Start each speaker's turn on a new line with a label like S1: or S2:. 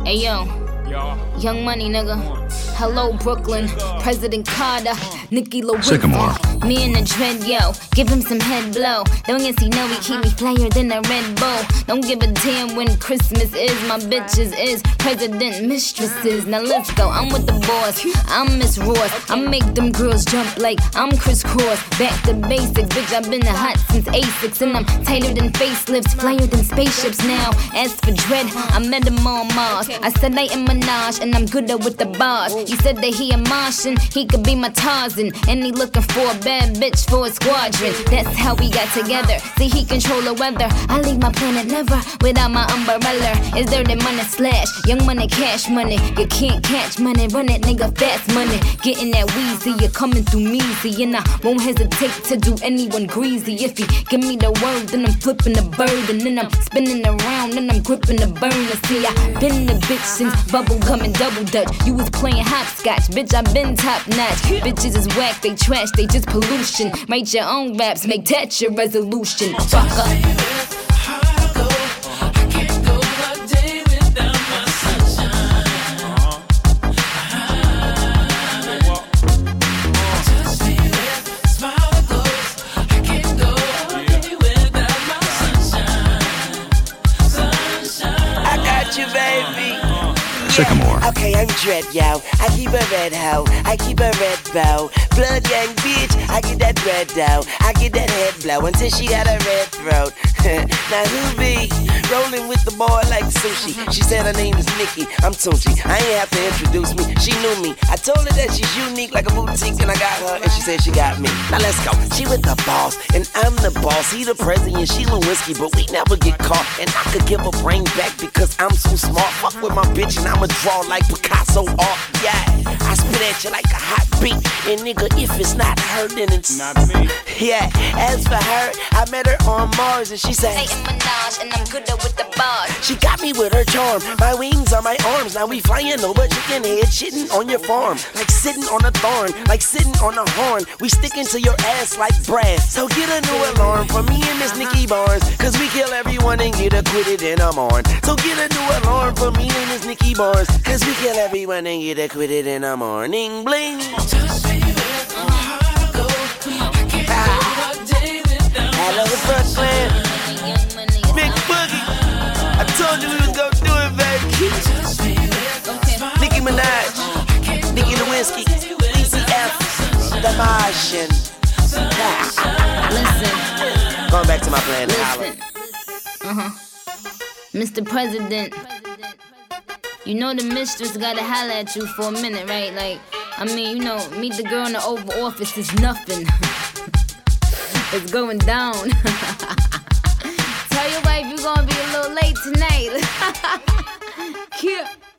S1: Hey yo, Young Money nigga. Hello Brooklyn, President Carter, Nicki Lorenzo.
S2: Sycamore.
S1: Me and the dread, yo, give him some head blow. Don't get see no, he keep me flyer than a Red Bull. Don't give a damn when Christmas is. My bitches is president mistresses. Now let's go, I'm with the boss, I'm Miss Ross. I make them girls jump like I'm Chris Cross. Back to basics, bitch, I've been hot since A6. And I'm tighter than facelifts, flyer than spaceships now. As for dread, I met him on Mars. I said I am Minaj, and I'm gooder with the bars. He said that he a Martian, he could be my Tarzan. And he looking for a bad bitch for a squadron. That's how we got together. See, he control the weather. I leave my planet never without my umbrella. It's dirty money slash, young money, cash money. You can't catch money, run it, nigga, fast money. Getting that wheezy, you're coming through measy. And I won't hesitate to do anyone greasy. If he give me the word, then I'm flipping the bird. And then I'm spinning around, and I'm gripping the burner. See, I been the bitch since bubble gum and double dutch. You was playing hopscotch, bitch, I been top notch. Bitches is whack, they trash, they just pollution. Write your own raps, make that your resolution. Fuck up.
S2: Sycamore.
S3: Okay, I'm Dread, yo. I keep a red hoe, I keep a red bow. Blood young bitch, I get that red dough. I get that head blow until she got a red throat. Now who be rolling with the boy like sushi? She said her name is Nikki, I'm Tunchi. I ain't have to introduce me, she knew me. I told her that she's unique like a boutique, and I got her, and she said she got me. Now let's go. She with the boss, and I'm the boss. He the president, she Lewinsky, but we never get caught. And I could give her brain back because I'm so smart. Fuck with my bitch, and I'ma draw like Picasso art. Yeah, I spit at you like a hot beat, and nigga, if it's not her, then it's not me. Yeah, as for her, I met her on Mars, and she said,
S1: I am Minaj, and I'm gooder with the bars.
S3: She got me with her charm. My wings are my arms. Now we flying over chicken head, shitting on your farm. Like sitting on a thorn, like sitting on a horn. We sticking to your ass like brass. So get a new alarm for me and Miss Nikki Barnes, cause we kill everyone and get acquitted in a morn. So get a new alarm for me and Miss Nikki Barnes, cause we kill everyone and get acquitted in the morning. Bling. Hello, Brooklyn. Big Boogie. I told you we was gonna do it, baby. Nicki Minaj, Nicki Lewinsky, ECF, The Martian.
S1: Listen.
S3: Going back to my plan.
S1: Listen. Mr. President, you know the mistress gotta holler at you for a minute, right? Like, I mean, you know, meet the girl in the Oval Office is nothing. It's going down. Tell your wife you're gonna be a little late tonight. Cute.